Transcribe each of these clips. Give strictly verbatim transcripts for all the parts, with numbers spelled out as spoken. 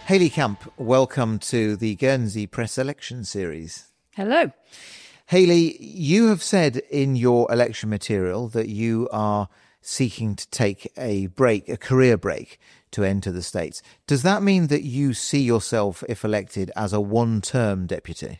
Hayley Camp, welcome to the Guernsey Press Election Series. Hello. Hayley, you have said in your election material that you are seeking to take a break, a career break, to enter the States. Does that mean that you see yourself, if elected, as a one-term deputy?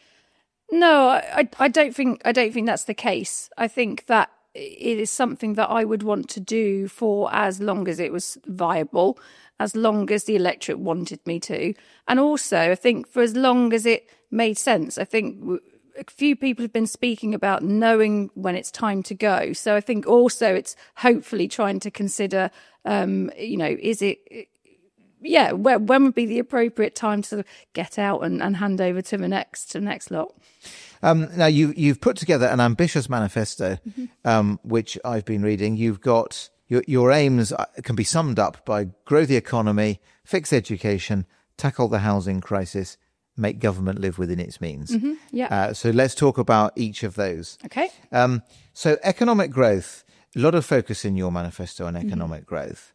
No, I, I don't think I don't think that's the case. I think that it is something that I would want to do for as long as it was viable, as long as the electorate wanted me to. And also, I think for as long as it made sense. I think a few people have been speaking about knowing when it's time to go. So I think also it's hopefully trying to consider, um, you know, is it, yeah, when, when would be the appropriate time to sort of get out and, and hand over to the next, to the next lot? Um, now, you, you've put together an ambitious manifesto, mm-hmm. um, which I've been reading. You've got your, your aims can be summed up by grow the economy, fix education, tackle the housing crisis, make government live within its means. Mm-hmm. Yeah. Uh, so let's talk about each of those. Okay. Um, so economic growth, a lot of focus in your manifesto on economic mm-hmm. growth.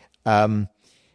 Um,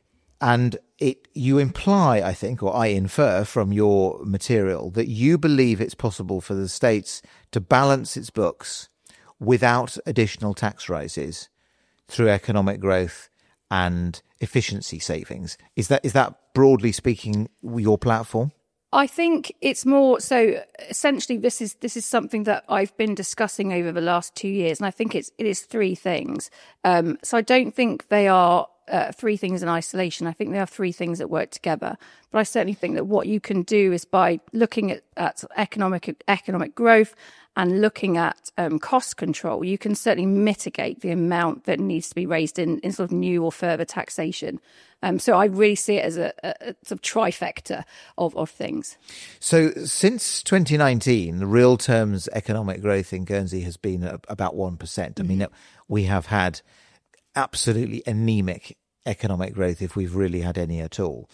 and it, you imply, I think, or I infer from your material, that you believe it's possible for the states to balance its books without additional tax rises through economic growth and efficiency savings. Is that is that broadly speaking your platform? I think it's more so. Essentially, this is this is something that I've been discussing over the last two years, and I think it's it is three things. Um, so I don't think they are uh, three things in isolation. I think they are three things that work together. But I certainly think that what you can do is by looking at, at economic economic growth and looking at um, cost control, you can certainly mitigate the amount that needs to be raised in, in sort of new or further taxation. Um, so I really see it as a, a, a sort of trifecta of, of things. So since twenty nineteen, the real terms economic growth in Guernsey has been about one percent. Mm-hmm. I mean, we have had absolutely anemic economic growth, if we've really had any at all.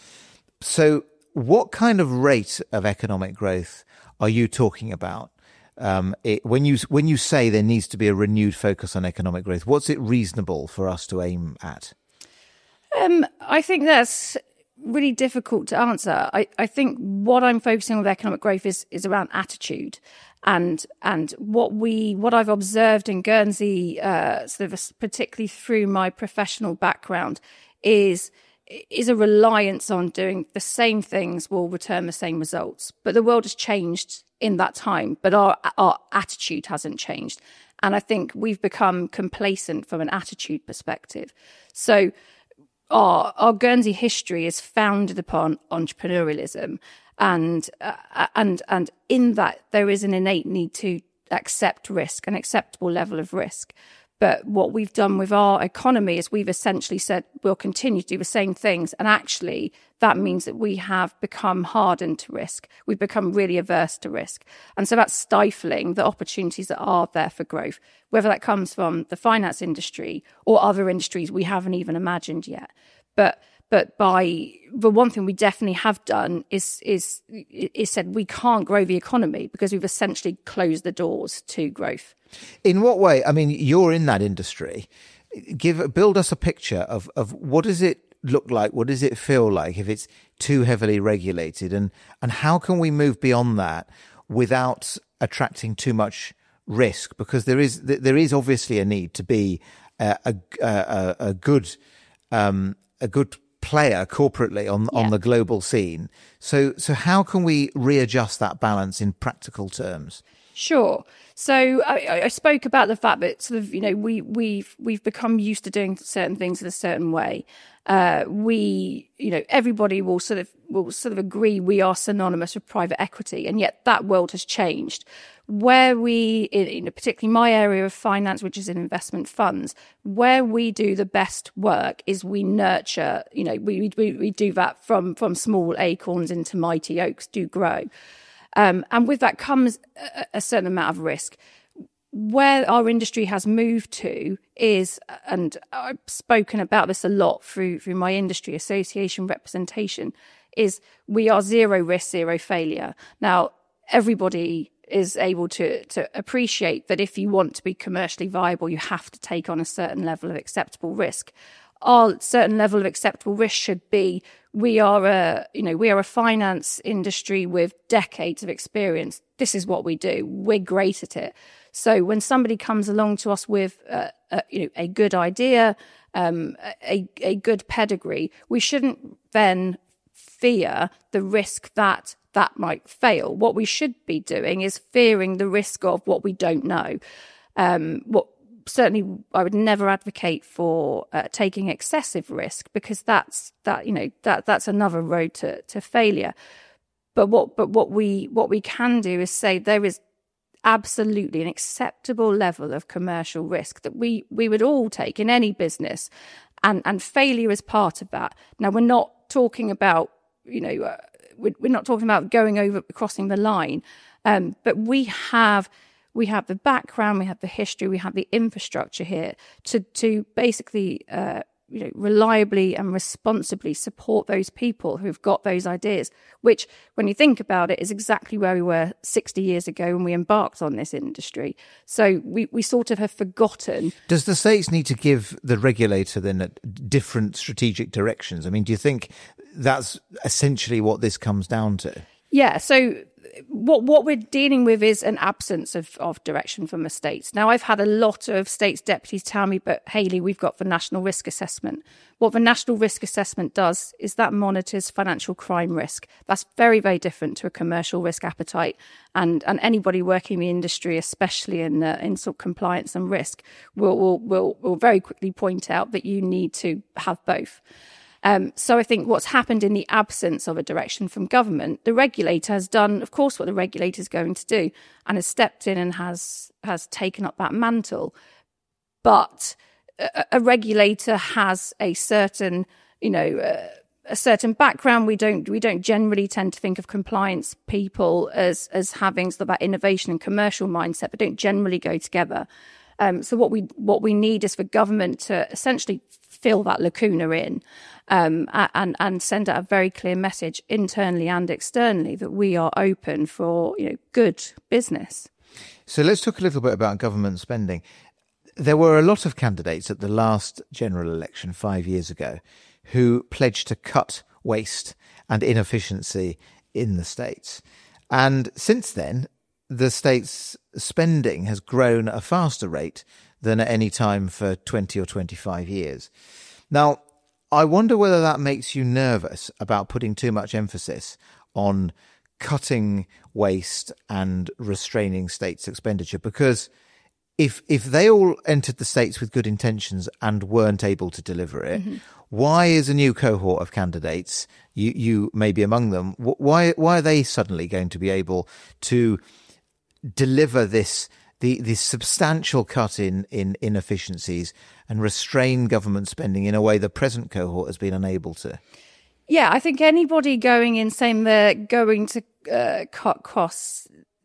So what kind of rate of economic growth are you talking about? Um, it, when you when you say there needs to be a renewed focus on economic growth, what's it reasonable for us to aim at? Um, I think that's really difficult to answer. I, I think what I'm focusing on with economic growth is is around attitude, and and what we what I've observed in Guernsey, uh, sort of particularly through my professional background, is. is a reliance on doing the same things will return the same results. But the world has changed in that time, but our our attitude hasn't changed. And I think we've become complacent from an attitude perspective. So our, our Guernsey history is founded upon entrepreneurialism. And, uh, and, and in that, there is an innate need to accept risk, an acceptable level of risk. But what we've done with our economy is we've essentially said we'll continue to do the same things. And actually, that means that we have become hardened to risk. We've become really averse to risk. And so that's stifling the opportunities that are there for growth, whether that comes from the finance industry or other industries we haven't even imagined yet. But But by the one thing we definitely have done is is is said we can't grow the economy because we've essentially closed the doors to growth. In what way? I mean, you're in that industry. Give build us a picture of of what does it look like? What does it feel like if it's too heavily regulated? And and how can we move beyond that without attracting too much risk? Because there is there is obviously a need to be a a, a, a good um, a good player corporately on yeah. on the global scene. So so how can we readjust that balance in practical terms? Sure. So I, I spoke about the fact that sort of, you know, we, we've we've become used to doing certain things in a certain way. Uh, we, you know, everybody will sort of will sort of agree we are synonymous with private equity, and yet that world has changed. Where we, in, in particularly my area of finance, which is in investment funds, where we do the best work is we nurture. You know, we we we do that from from small acorns into mighty oaks do grow. Um, and with that comes a, a certain amount of risk. Where our industry has moved to is, and I've spoken about this a lot through through my industry association representation, is we are zero risk, zero failure. Now, everybody is able to to appreciate that if you want to be commercially viable, you have to take on a certain level of acceptable risk. our certain level of acceptable risk should be. We are a, you know, we are a finance industry with decades of experience. This is what we do. We're great at it. So when somebody comes along to us with, uh, a, you know, a good idea, um, a a good pedigree, we shouldn't then fear the risk that that might fail. What we should be doing is fearing the risk of what we don't know. Um, what certainly I would never advocate for uh, taking excessive risk, because that's that you know that that's another road to to failure. But what but what we what we can do is say there is absolutely an acceptable level of commercial risk that we we would all take in any business, and and failure is part of that. Now, we're not talking about you know uh, we're, we're not talking about going over crossing the line, um, but we have we have the background, we have the history, we have the infrastructure here to to basically uh, you know reliably and responsibly support those people who've got those ideas, which, when you think about it, is exactly where we were sixty years ago when we embarked on this industry. So we, we sort of have forgotten. Does the states need to give the regulator then different strategic directions? I mean, do you think that's essentially what this comes down to? Yeah, so what what we're dealing with is an absence of, of direction from the states. Now, I've had a lot of states deputies tell me, but Hayley, we've got the National Risk Assessment. What the National Risk Assessment does is that monitors financial crime risk. That's very, very different to a commercial risk appetite. And and anybody working in the industry, especially in uh, in sort of compliance and risk, will, will will will very quickly point out that you need to have both. Um, so I think what's happened in the absence of a direction from government, the regulator has done, of course, what the regulator is going to do, and has stepped in and has has taken up that mantle. But a, a regulator has a certain, you know, uh, a certain background. We don't we don't generally tend to think of compliance people as as having sort of that innovation and commercial mindset, but don't generally go together. Um, so what we what we need is for government to essentially fill that lacuna in, um, and and send out a very clear message internally and externally that we are open for you know good business. So let's talk a little bit about government spending. There were a lot of candidates at the last general election five years ago who pledged to cut waste and inefficiency in the states, and since then, the state's spending has grown at a faster rate than at any time for twenty or twenty-five years. Now, I wonder whether that makes you nervous about putting too much emphasis on cutting waste and restraining states' expenditure, because if if they all entered the states with good intentions and weren't able to deliver it, mm-hmm. why is a new cohort of candidates, you, you may be among them, why why are they suddenly going to be able to deliver this the this substantial cut in, in inefficiencies and restrain government spending in a way the present cohort has been unable to? Yeah, I think anybody going in saying they're going to uh, cut costs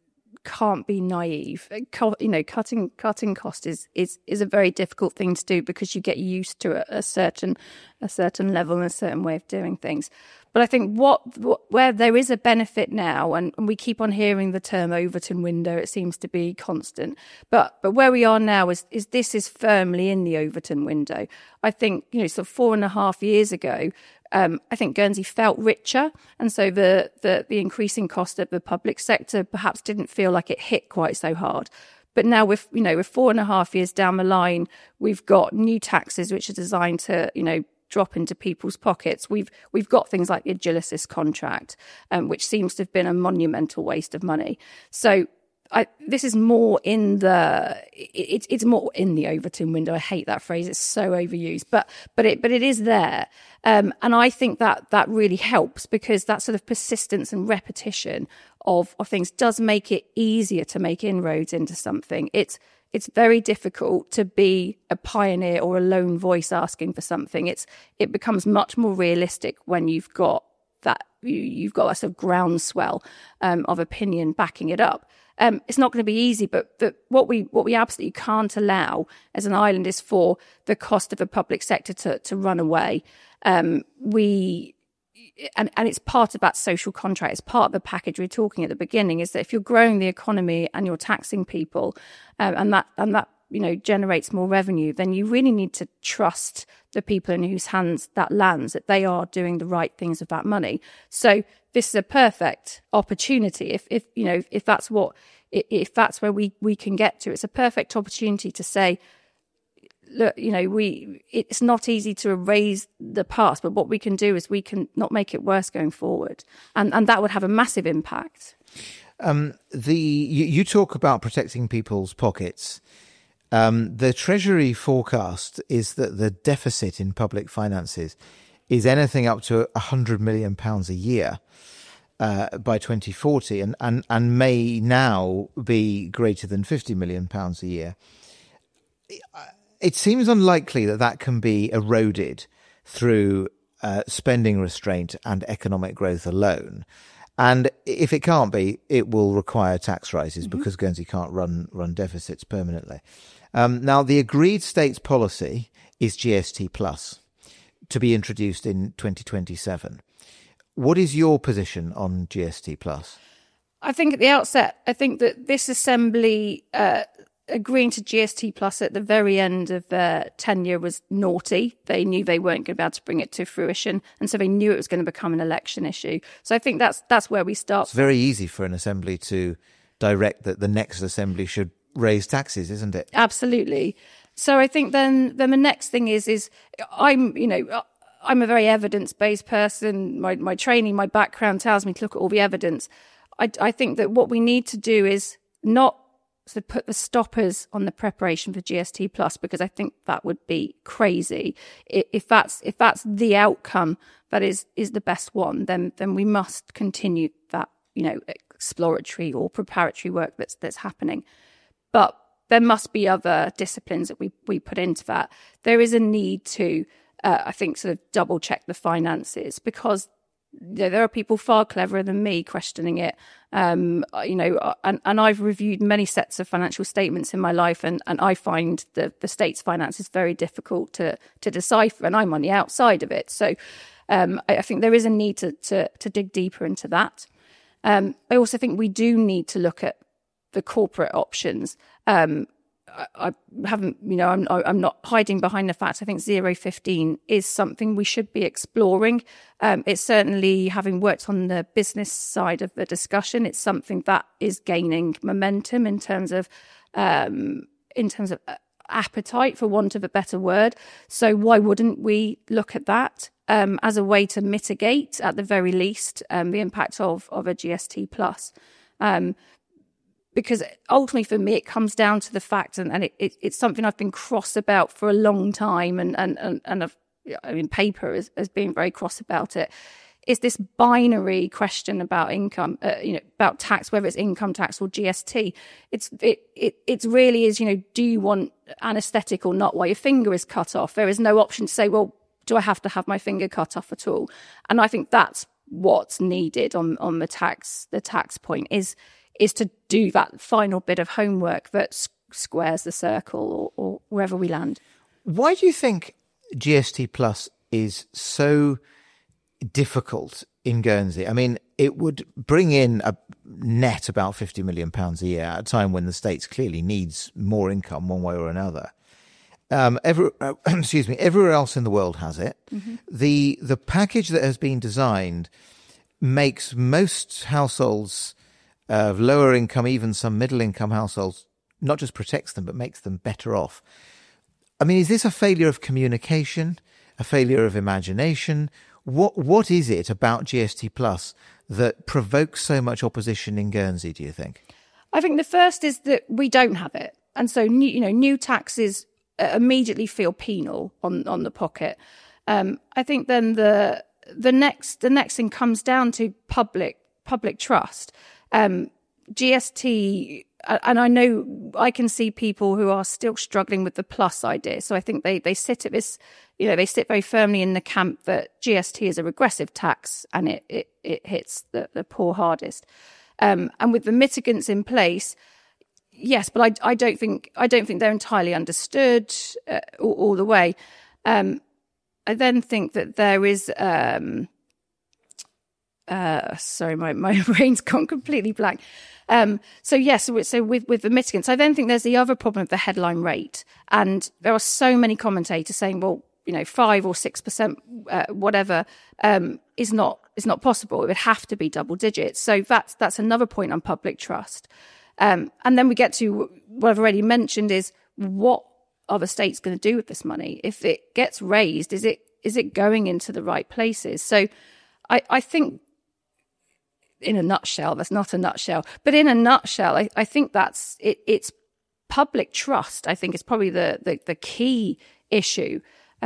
can't be naive. You know, cutting cutting cost is is is a very difficult thing to do, because you get used to a, a certain a certain level and a certain way of doing things. But I think what, what where there is a benefit now, and, and we keep on hearing the term Overton window, it seems to be constant. But but where we are now is is this is firmly in the Overton window. I think, you know, sort of four and a half years ago, Um, I think Guernsey felt richer, and so the, the the increasing cost of the public sector perhaps didn't feel like it hit quite so hard. But now, with you know, with four and a half years down the line, we've got new taxes which are designed to, you know, drop into people's pockets. We've we've got things like the Agilicis contract, um, which seems to have been a monumental waste of money. So I, this is more in the it's it's more in the Overton window. I hate that phrase; it's so overused, but but it but it is there, um, and I think that that really helps, because that sort of persistence and repetition of of things does make it easier to make inroads into something. It's it's very difficult to be a pioneer or a lone voice asking for something. It's it becomes much more realistic when you've got that you, you've got that sort of groundswell um, of opinion backing it up. Um, it's not going to be easy, but, but what we what we absolutely can't allow as an island is for the cost of the public sector to, to run away. Um, we and, and it's part of that social contract. It's part of the package we were talking at the beginning, is that if you're growing the economy and you're taxing people, um, and that and that you know, generates more revenue, then you really need to trust the people in whose hands that lands, that they are doing the right things with that money. So this is a perfect opportunity. If, if you know, if that's what, if that's where we, we can get to, it's a perfect opportunity to say, look, you know, we, it's not easy to erase the past, but what we can do is we can not make it worse going forward. And, and that would have a massive impact. Um, the, you, you talk about protecting people's pockets. Um, the Treasury forecast is that the deficit in public finances is anything up to one hundred million pounds a year uh, by twenty forty, and, and, and may now be greater than fifty million pounds a year. It seems unlikely that that can be eroded through uh, spending restraint and economic growth alone. And if it can't be, it will require tax rises mm-hmm. because Guernsey can't run run deficits permanently. Um, now, the agreed states policy is G S T plus, to be introduced in twenty twenty-seven. What is your position on G S T plus? I think at the outset, I think that this Assembly uh, agreeing to G S T plus at the very end of their tenure was naughty. They knew they weren't going to be able to bring it to fruition, and so they knew it was going to become an election issue. So I think that's that's where we start. It's very easy for an Assembly to direct that the next Assembly should raise taxes, isn't it? Absolutely. So I think then then the next thing is is I'm you know I'm a very evidence-based person. My my training, my background tells me to look at all the evidence. I I think that what we need to do is not to put the stoppers on the preparation for G S T plus, because I think that would be crazy. If that's if that's the outcome that is is the best one, then then we must continue that, you know, exploratory or preparatory work that's that's happening. But there must be other disciplines that we, we put into that. There is a need to, uh, I think, sort of double check the finances, because you know, there are people far cleverer than me questioning it. Um, you know, and, and I've reviewed many sets of financial statements in my life, and, and I find the, the state's finances very difficult to to decipher, and I'm on the outside of it. So um, I, I think there is a need to to, to dig deeper into that. Um, I also think we do need to look at the corporate options. Um, I, I haven't, you know, I'm, I'm not hiding behind the fact I think zero fifteen is something we should be exploring. Um, it's certainly, having worked on the business side of the discussion, it's something that is gaining momentum in terms of, um, in terms of appetite, for want of a better word. So why wouldn't we look at that um, as a way to mitigate, at the very least, um, the impact of of a G S T plus? Um, Because ultimately, for me, it comes down to the fact, and, and it, it, it's something I've been cross about for a long time, and and and, and I've, I mean, paper has, has been very cross about it. Is this binary question about income, uh, you know, about tax, whether it's income tax or G S T? It's it it it's really is, you know, do you want anaesthetic or not while your finger is cut off? There is no option to say, well, do I have to have my finger cut off at all? And I think that's what's needed on on the tax the tax point is. is to do that final bit of homework that s- squares the circle, or, or wherever we land. Why do you think G S T plus is so difficult in Guernsey? I mean, it would bring in a net about fifty million pounds a year at a time when the state clearly needs more income one way or another. Um, every, uh, excuse me, everywhere else in the world has it. Mm-hmm. The the package that has been designed makes most households of lower income, even some middle income households, not just protects them, but makes them better off. I mean, is this a failure of communication, a failure of imagination? What What is it about G S T plus that provokes so much opposition in Guernsey, do you think? I think the first is that we don't have it. And so, new, you know, new taxes immediately feel penal on, on the pocket. Um, I think then the the next the next thing comes down to public public trust. Um, G S T, and I know I can see people who are still struggling with the plus idea. So I think they, they sit at this, you know, they sit very firmly in the camp that G S T is a regressive tax and it, it, it hits the, the poor hardest. Um, and with the mitigants in place, yes, but I, I don't think, I don't think they're entirely understood uh, all, all the way. Um, I then think that there is, um, Uh, sorry, my, my brain's gone completely blank. Um, so yes, so, so with, with the mitigants, I then think there's the other problem of the headline rate. And there are so many commentators saying, well, you know, five or six percent, uh, whatever, um, is not, is not possible. It would have to be double digits. So that's, that's another point on public trust. Um, and then we get to what I've already mentioned is what are the states going to do with this money? If it gets raised, is it, is it going into the right places? So I, I think, in a nutshell, that's not a nutshell, but in a nutshell, I, I think that's it, it's public trust. I think is probably the, the, the key issue.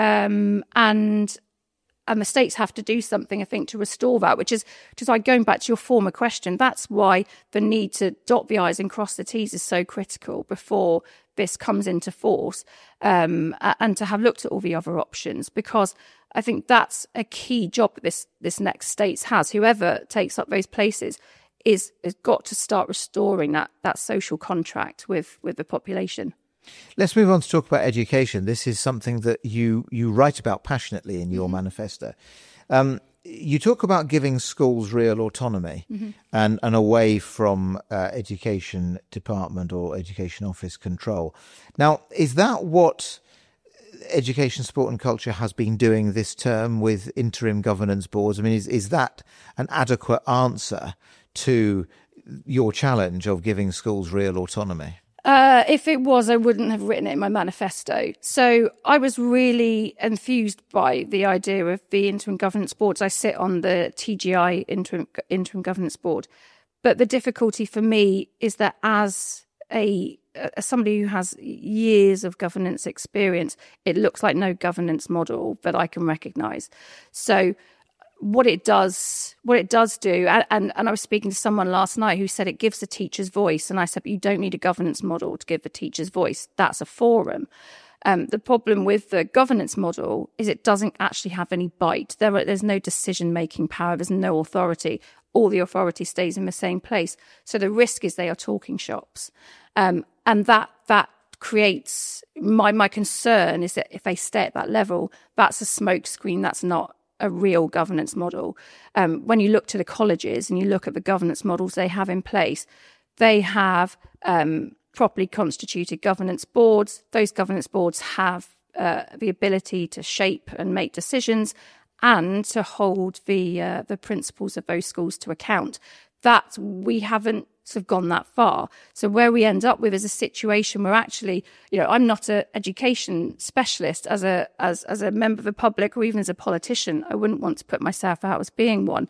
Um, and, and the states have to do something, I think, to restore that, which is, which is like going back to your former question. That's why the need to dot the I's and cross the T's is so critical before this comes into force, um, and to have looked at all the other options, because I think that's a key job that this, this next states has. Whoever takes up those places is has got to start restoring that, that social contract with, with the population. Let's move on to talk about education. This is something that you, you write about passionately in your mm-hmm. manifesto. Um, you talk about giving schools real autonomy mm-hmm. and, and away from uh, education department or education office control. Now, is that what Education, Sport and Culture has been doing this term with interim governance boards? I mean, is, is that an adequate answer to your challenge of giving schools real autonomy? Uh, if it was, I wouldn't have written it in my manifesto. So I was really enthused by the idea of the interim governance boards. I sit on the T G I interim, interim governance board. But the difficulty for me is that as a as somebody who has years of governance experience, it looks like no governance model that I can recognise. So what it does, what it does do, and, and, and I was speaking to someone last night who said it gives the teacher's voice. And I said, but you don't need a governance model to give the teacher's voice. That's a forum. Um, the problem with the governance model is it doesn't actually have any bite. There are, there's no decision-making power. There's no authority. All the authority stays in the same place. So the risk is they are talking shops. Um, and that, that creates, my, my concern is that if they stay at that level, that's a smokescreen. That's not a real governance model. Um, when you look to the colleges and you look at the governance models they have in place, they have um, properly constituted governance boards. Those governance boards have uh, the ability to shape and make decisions and to hold the uh, the principals of those schools to account. That we haven't sort of gone that far. So where we end up with is a situation where actually, you know, I'm not an education specialist as a as as a member of the public or even as a politician. I wouldn't want to put myself out as being one.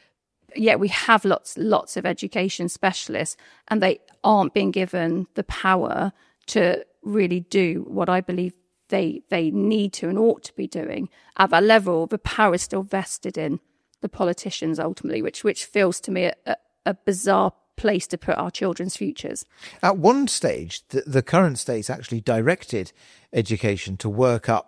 Yet we have lots lots of education specialists, and they aren't being given the power to really do what I believe they they need to and ought to be doing at that level. The power is still vested in the politicians ultimately, which which feels to me a, a, a bizarre place to put our children's futures. At one stage, the, the current states actually directed education to work up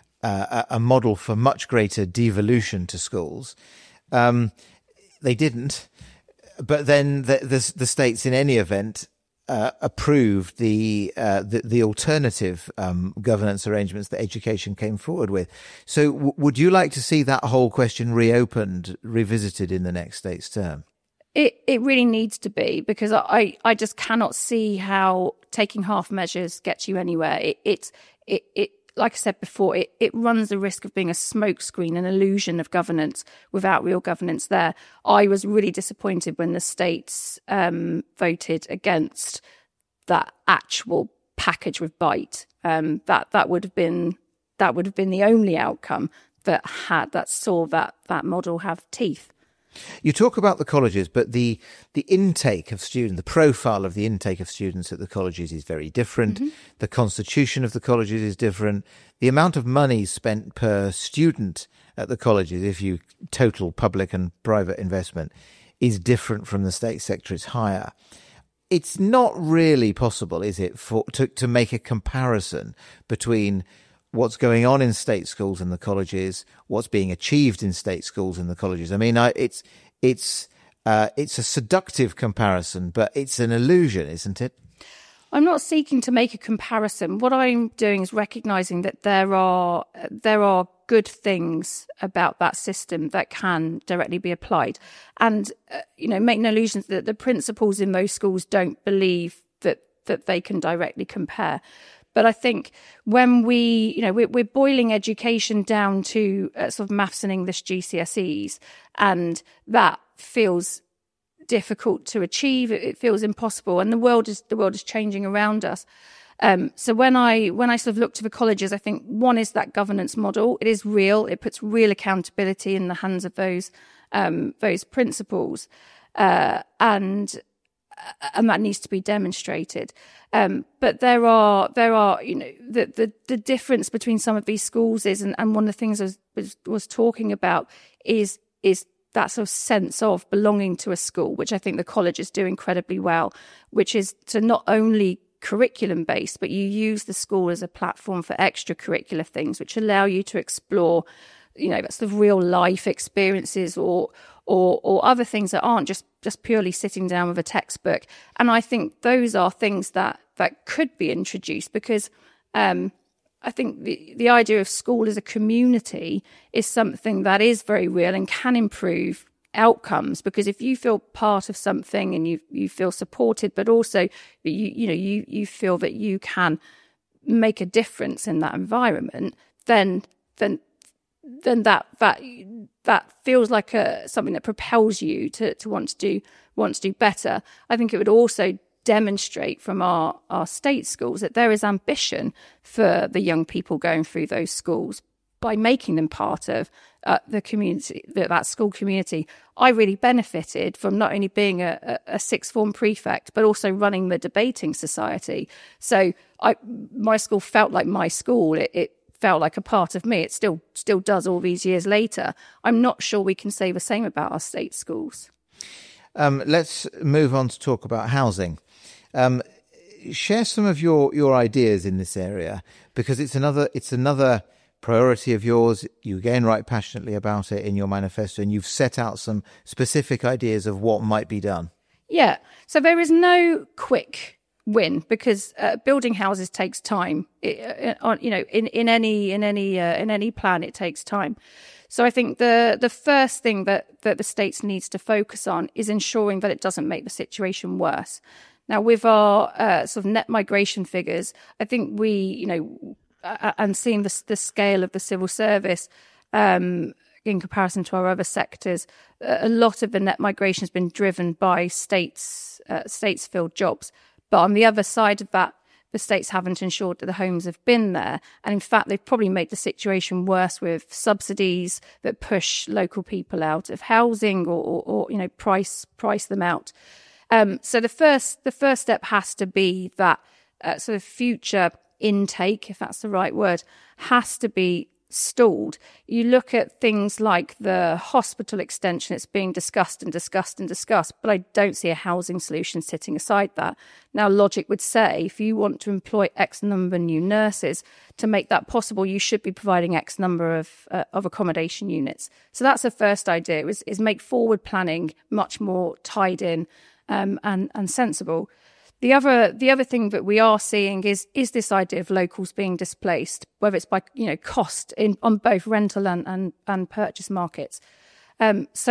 uh, a, a model for much greater devolution to schools. Um, they didn't, but then the, the, the states, in any event, uh, approved the, uh, the the alternative um, governance arrangements that education came forward with. So, w- would you like to see that whole question reopened, revisited in the next state's term? It it really needs to be, because I, I just cannot see how taking half measures gets you anywhere. It it it, it like I said before, it, it runs the risk of being a smokescreen, an illusion of governance without real governance there. I was really disappointed when the states um, voted against that actual package with bite. Um, that that would have been that would have been the only outcome that had that saw that that model have teeth. You talk about the colleges, but the the intake of students, the profile of the intake of students at the colleges is very different. Mm-hmm. The constitution of the colleges is different. The amount of money spent per student at the colleges, if you total public and private investment, is different from the state sector. It's higher. It's not really possible, is it, for to, to make a comparison between what's going on in state schools and the colleges, what's being achieved in state schools and the colleges. I mean, I, it's it's uh, it's a seductive comparison, but it's an illusion, isn't it? I'm not seeking to make a comparison. What I'm doing is recognising that there are there are good things about that system that can directly be applied. And, uh, you know, make no illusions that the principals in those schools don't believe that, that they can directly compare. But I think when we, you know, we're, we're boiling education down to uh, sort of maths and English G C S Es, and that feels difficult to achieve. It, it feels impossible, and the world is the world is changing around us. Um, so when I when I sort of look to the colleges, I think one is that governance model. It is real. It puts real accountability in the hands of those um, those principals, uh, and and that needs to be demonstrated. Um, but there are there are you know the, the the difference between some of these schools is, and, and one of the things I was, was was talking about is is that sort of sense of belonging to a school, which I think the colleges do incredibly well, which is to not only curriculum based, but you use the school as a platform for extracurricular things, which allow you to explore, you know, that's the real life experiences or or or other things that aren't just just purely sitting down with a textbook. And I think those are things that that could be introduced, because um I think the, the idea of school as a community is something that is very real and can improve outcomes, because if you feel part of something and you you feel supported, but also you you know you you feel that you can make a difference in that environment, then then then that that that feels like a something that propels you to to want to do want to do better. I think it would also demonstrate from our our state schools that there is ambition for the young people going through those schools by making them part of uh, the community, that, that school community. I really benefited from not only being a, a sixth form prefect, but also running the debating society. So I, my school felt like my school. It, it felt like a part of me. It still still does all these years later. I'm not sure we can say the same about our state schools. Um, let's move on to talk about housing. Um, share some of your, your ideas in this area, because it's another it's another priority of yours. You again write passionately about it in your manifesto, and you've set out some specific ideas of what might be done. Yeah. So there is no quick win, because uh, building houses takes time. It, uh, you know, in, in any in any uh, in any plan, it takes time. So I think the the first thing that that the states needs to focus on is ensuring that it doesn't make the situation worse. Now, with our uh, sort of net migration figures, I think we, you know, uh, and seeing the, the scale of the civil service um, in comparison to our other sectors, a lot of the net migration has been driven by states, uh, states-filled jobs. But on the other side of that, the states haven't ensured that the homes have been there. And in fact, they've probably made the situation worse with subsidies that push local people out of housing, or, or, or you know, price price them out. Um, so the first the first step has to be that uh, sort of future intake, if that's the right word, has to be stalled. You look at things like the hospital extension, it's being discussed and discussed and discussed, but I don't see a housing solution sitting aside that. Now, logic would say if you want to employ X number of new nurses, to make that possible, you should be providing X number of uh, of accommodation units. So that's the first idea, is, is make forward planning much more tied in Um, and, and sensible. The other the other thing that we are seeing is is this idea of locals being displaced, whether it's by you know cost in on both rental and and, and purchase markets. Um, so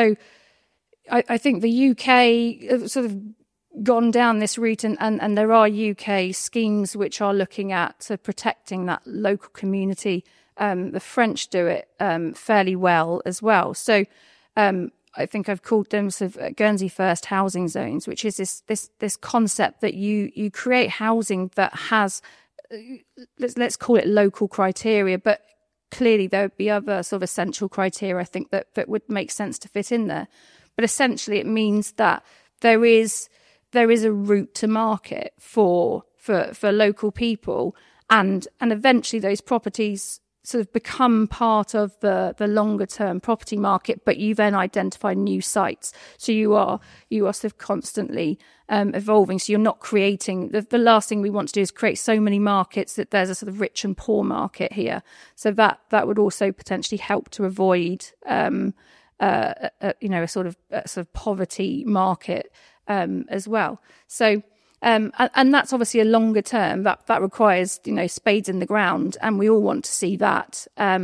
I, I think the U K have sort of gone down this route, and, and, and there are U K schemes which are looking at uh, protecting that local community. Um, the French do it um, fairly well as well. So um, I think I've called them sort of Guernsey First housing zones, which is this this this concept that you you create housing that has, let's let's call it local criteria, but clearly there would be other sort of essential criteria I think that that would make sense to fit in there. But essentially, it means that there is there is a route to market for for for local people, and and eventually those properties sort of become part of the the longer term property market, but you then identify new sites. So you are you are sort of constantly um, evolving. So you're not creating, the, the last thing we want to do is create so many markets that there's a sort of rich and poor market here. So that that would also potentially help to avoid um, uh, a, you know a sort of a sort of poverty market um, as well. So. Um, and, and that's obviously a longer term. That that requires, you know, spades in the ground, and we all want to see that. Um,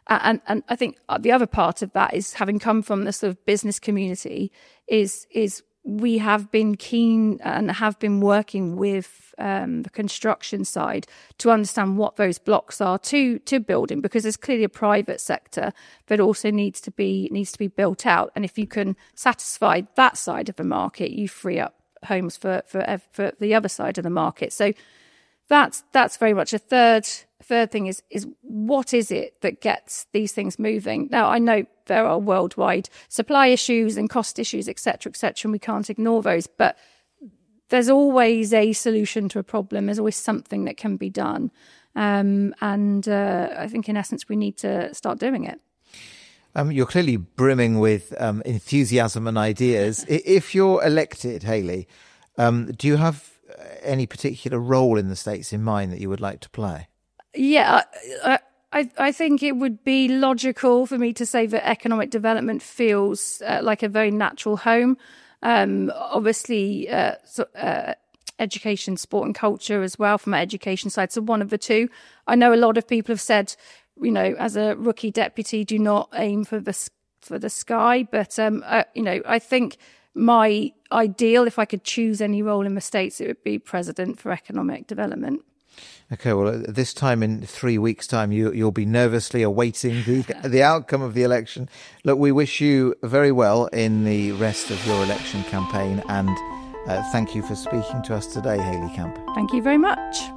And, and I think the other part of that is, having come from the sort of business community, is is we have been keen and have been working with um, the construction side to understand what those blocks are to to building, because there's clearly a private sector that also needs to be needs to be built out. And if you can satisfy that side of the market, you free up homes for for, for the other side of the market. So that's that's very much a third. Third thing is is what is it that gets these things moving? Now, I know there are worldwide supply issues and cost issues, et cetera, et cetera, and we can't ignore those. But there's always a solution to a problem. There's always something that can be done, um, and uh, I think in essence we need to start doing it. Um, you're clearly brimming with um, enthusiasm and ideas. If you're elected, Hayley, um, do you have any particular role in the States in mind that you would like to play? Yeah, I, I, I think it would be logical for me to say that economic development feels uh, like a very natural home. Um, obviously, uh, so, uh, education, sport and culture as well from our education side. So one of the two. I know a lot of people have said, you know, as a rookie deputy, do not aim for the for the sky. But, um, uh, you know, I think my ideal, if I could choose any role in the States, it would be president for economic development. Okay, well, at this time in three weeks' time, you, you'll be nervously awaiting the the outcome of the election. Look, we wish you very well in the rest of your election campaign, and uh, thank you for speaking to us today, Hayley Camp. Thank you very much.